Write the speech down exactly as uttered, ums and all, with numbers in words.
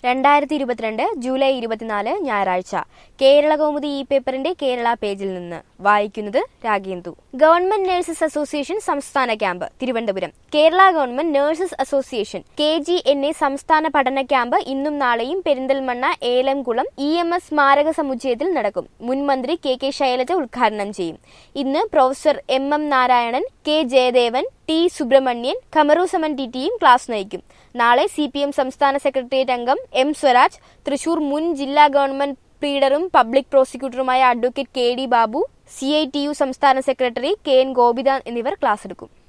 രണ്ടായിരത്തി ഇരുപത്തിരണ്ട് ജൂലൈ ഇരുപത്തിനാല് ഞായറാഴ്ച കേരളകൗമുദി ഈ പേപ്പറിന്റെ കേരള പേജിൽ നിന്ന് വായിക്കുന്നത് രാഗേന്ദു. ഗവൺമെന്റ് നഴ്സസ് അസോസിയേഷൻ സംസ്ഥാന camp Thiruvananthapuram. Kerala government nurses association K G N A സംസ്ഥാന പഠന ക്യാമ്പ് ഇന്നും നാളെയും Perinthalmanna Elamkulam E M S സ്മാരക സമുച്ചയത്തിൽ നടക്കും. മുൻ മന്ത്രി കെ കെ ശൈലജ ഉദ്ഘാടനം ചെയ്യും. ഇന്ന് professor M M Narayanan, K Jayadevan, T Subramanian, Khamaruzaman T ടിയും ക്ലാസ് നയിക്കും. നാളെ സി പി എം സംസ്ഥാന സെക്രട്ടേറിയറ്റ് അംഗം എം സ്വരാജ്, തൃശൂർ മുൻ ജില്ലാ ഗവൺമെന്റ് പ്ലീഡറും പബ്ലിക് പ്രോസിക്യൂട്ടറുമായ advocate K D Babu, C I T U സംസ്ഥാന സെക്രട്ടറി കെ എൻ ഗോപിനാഥ് എന്നിവർ ക്ലാസ്സെടുക്കും.